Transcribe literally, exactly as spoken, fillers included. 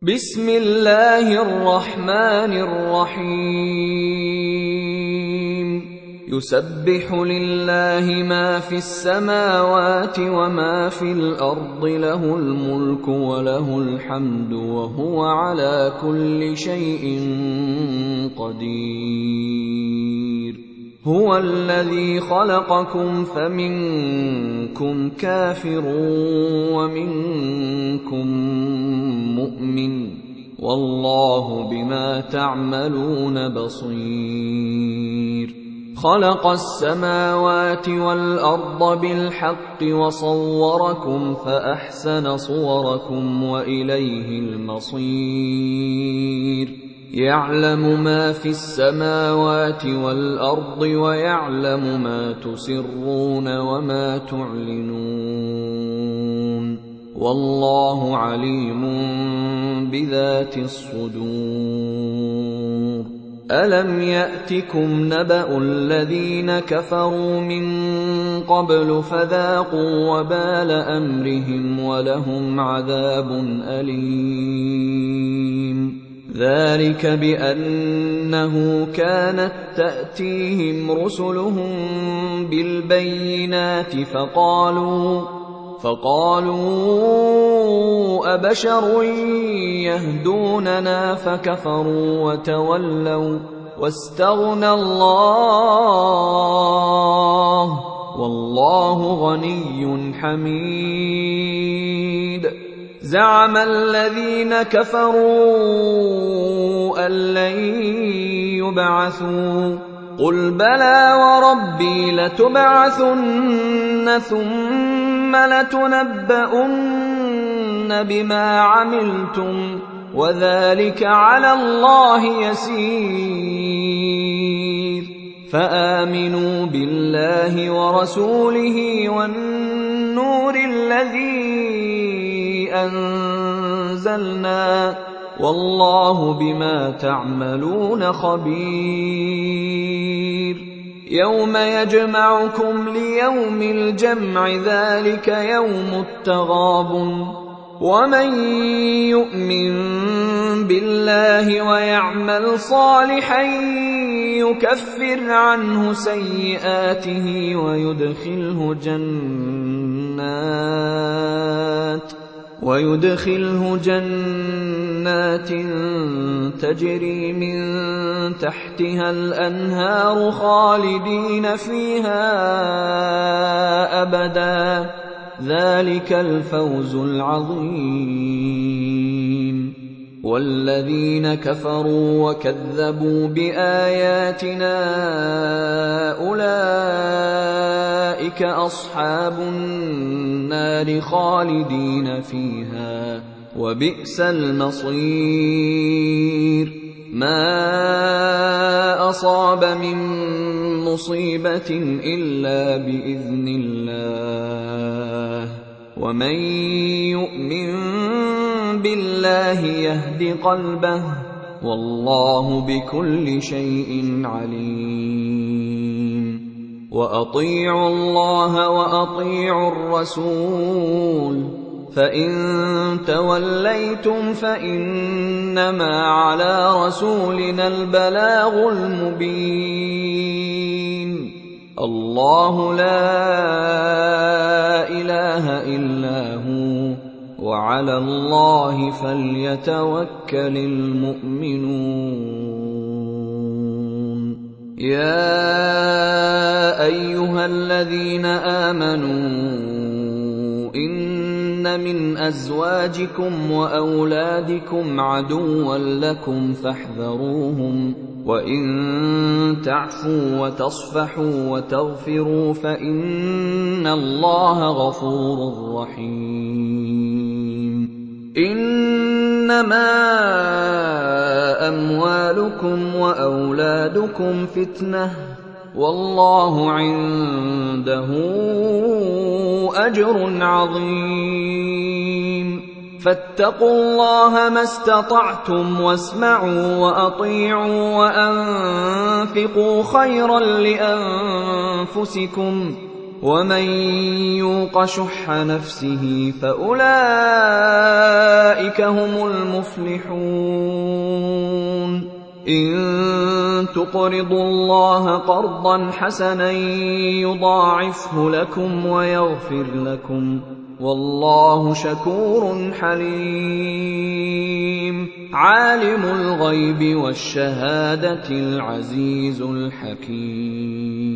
بسم الله الرحمن الرحيم يسبح لله ما في السماوات وما في الأرض له الملك وله الحمد وهو على كل شيء قدير هو الذي خلقكم فمنكم كافر ومنكم مؤمن والله بما تعملون بصير خلق السماوات والأرض بالحق وصوركم فأحسن صوركم وإليه المصير يعلم ما في السماوات والأرض ويعلم ما تسرون وما تعلنون والله عليم بذات الصدور ألم يأتكم نبأ الذين كفروا من قبل فذاقوا وبال أمرهم ولهم عذاب أليم ذلك بأنه كانت تأتيهم رسلهم بالبينات فقالوا فقالوا أبشر يهدوننا فكفروا وتولوا واستغنى الله والله غني حميد زعم الذين كفروا أن لن يبعثوا قل بلى وربي لتبعثن ثم لتنبؤن بما عملتم وذلك على الله يسير فآمنوا بالله ورسوله والنور الذي أنزلنا والله بما تعملون خبير يوم يجمعكم ليوم الجمع ذلك يوم التغابن ومن يؤمن بالله ويعمل صالحا يكفر عنه سيئاته ويدخله جنات ويدخله جنات تجري من تحتها الأنهار خالدين فيها أبدا ذلك الفوز العظيم والذين كفروا وكذبوا بآياتنا أولئك أصحاب النار خالدين فيها وبئس المصير ما أصاب من مصيبة إلا بإذن الله ومن يؤمن بالله يهد قلبه والله بكل شيء عليم وأطيعوا الله وأطيعوا الرسول فإن توليتم فإنما على رسولنا البلاغ المبين الله لا إله إلا هو وعلى الله فليتوكل المؤمنون يا أيها الذين آمنوا إن من أزواجكم وأولادكم عدوا لكم فاحذروهم وإن تعفوا وتصفحوا وتغفروا فإن الله غفور رحيم إنما أموالكم وأولادكم فتنة والله عنده أجر عظيم فاتقوا الله ما استطعتم واسمعوا وأطيعوا وأنفقوا خيرا لأنفسكم ومن يوق شح نفسه فأولئك هم المفلحون إن تقرضوا الله قرضا حسنا يضاعفه لكم ويغفر لكم والله شكور حليم عالم الغيب والشهادة العزيز الحكيم